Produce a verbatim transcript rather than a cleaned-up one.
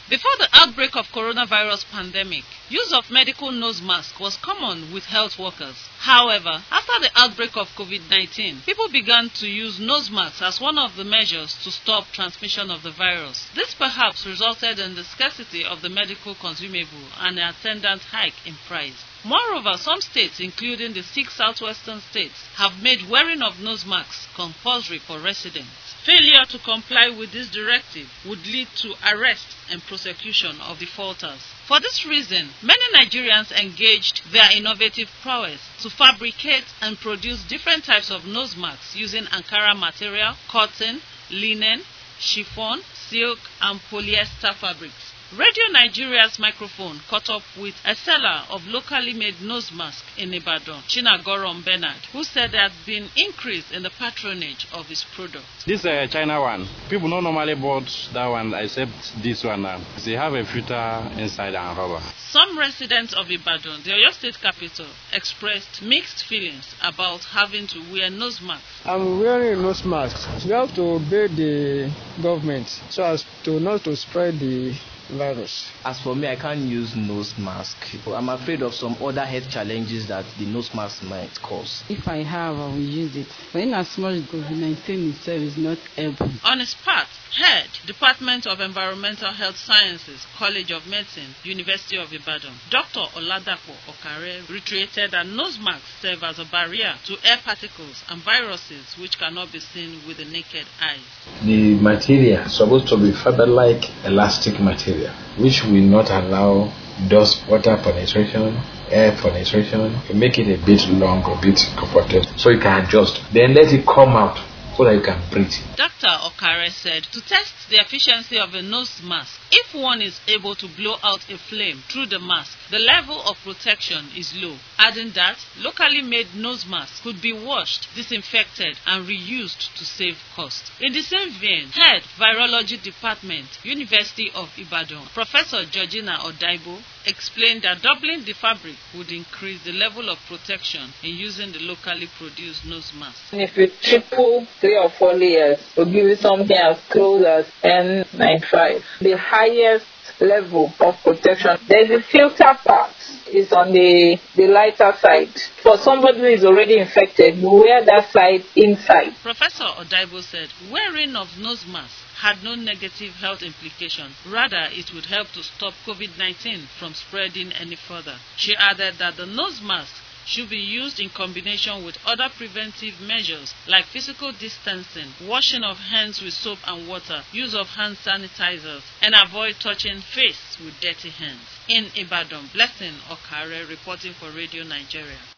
Before the outbreak of coronavirus pandemic, use of medical nose mask was common with health workers. However, after the outbreak of COVID nineteen, people began to use nose masks as one of the measures to stop transmission of the virus. This perhaps resulted in the scarcity of the medical consumable and an attendant hike in price. Moreover, some states, including the six southwestern states, have made wearing of nose masks compulsory for residents. Failure to comply with this directive would lead to arrest and prosecution of defaulters. For this reason, many Nigerians engaged their innovative prowess to fabricate and produce different types of nose masks using Ankara material, cotton, linen, chiffon, silk, and polyester fabrics. Radio Nigeria's microphone caught up with a seller of locally made nose masks in Ibadan, Chinagorom Bernard, who said there had been increase in the patronage of his product. This uh, China one, people don't normally bought that one except this one. Uh, they have a filter inside and rubber. Some residents of Ibadan, the Oyo State capital, expressed mixed feelings about having to wear nose masks. I'm wearing a nose mask. We have to obey the government so as to not to spread the virus. As for me, I can't use nose mask. I'm afraid of some other health challenges that the nose mask might cause. If I have, I will use it. But in as much as COVID nineteen itself is not able. On his part, Head, Department of Environmental Health Sciences, College of Medicine, University of Ibadan, Doctor Oladapo Okare, reiterated that nose masks serve as a barrier to air particles and viruses which cannot be seen with the naked eyes. The material is supposed to be fiber-like elastic material, which will not allow dust, water penetration, air penetration. You make it a bit long, a bit comfortable, so you can adjust. Then let it come out so that you can breathe. Doctor Okare said to test the efficiency of a nose mask, if one is able to blow out a flame through the mask, the level of protection is low. Adding that, locally made nose masks could be washed, disinfected, and reused to save cost. In the same vein, Head, Virology Department, University of Ibadan, Professor Georgina Odaibo, explained that doubling the fabric would increase the level of protection in using the locally produced nose mask. If you triple three or four layers, we'll give you something as close as N ninety-five. The highest level of protection. There's a filter part. Is on the, the lighter side. For somebody who is already infected, you wear that side inside. Professor Odaibo said wearing of nose masks had no negative health implication. Rather, it would help to stop COVID nineteen from spreading any further. She added that the nose mask should be used in combination with other preventive measures like physical distancing, washing of hands with soap and water, use of hand sanitizers, and avoid touching face with dirty hands. In Ibadan, Blessing Okare reporting for Radio Nigeria.